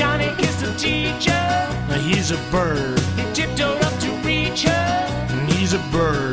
Johnny kissed the teacher. He's a bird. He tiptoed up to reach her. He's a bird.